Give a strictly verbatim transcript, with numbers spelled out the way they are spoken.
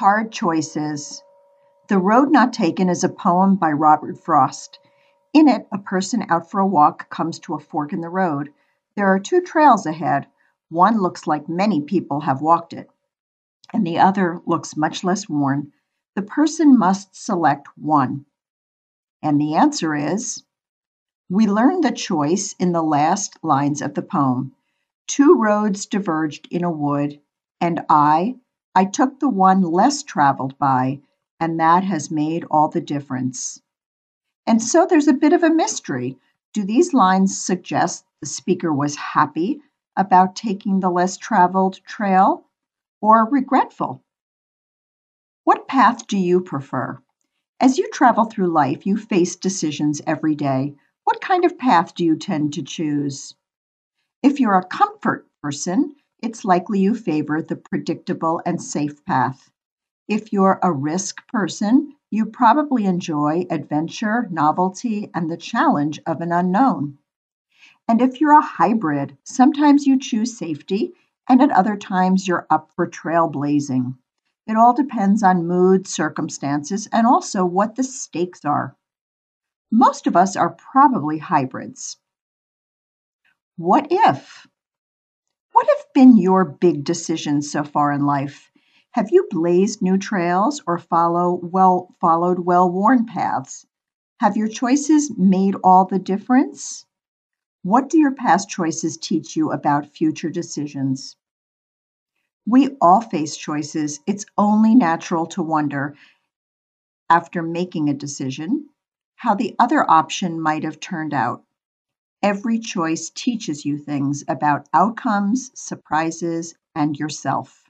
Hard Choices. The Road Not Taken is a poem by Robert Frost. In it, a person out for a walk comes to a fork in the road. There are two trails ahead. One looks like many people have walked it, and the other looks much less worn. The person must select one. And the answer is, we learn the choice in the last lines of the poem. Two roads diverged in a wood, and I, I took the one less traveled by, and that has made all the difference. And so there's a bit of a mystery. Do these lines suggest the speaker was happy about taking the less traveled trail or regretful? What path do you prefer? As you travel through life, you face decisions every day. What kind of path do you tend to choose? If you're a comfort person, it's likely you favor the predictable and safe path. If you're a risk person, you probably enjoy adventure, novelty, and the challenge of an unknown. And if you're a hybrid, sometimes you choose safety, and at other times you're up for trailblazing. It all depends on mood, circumstances, and also what the stakes are. Most of us are probably hybrids. What if? What have been your big decisions so far in life? Have you blazed new trails or follow well followed well-worn paths? Have your choices made all the difference? What do your past choices teach you about future decisions? We all face choices. It's only natural to wonder, after making a decision, how the other option might have turned out. Every choice teaches you things about outcomes, surprises, and yourself.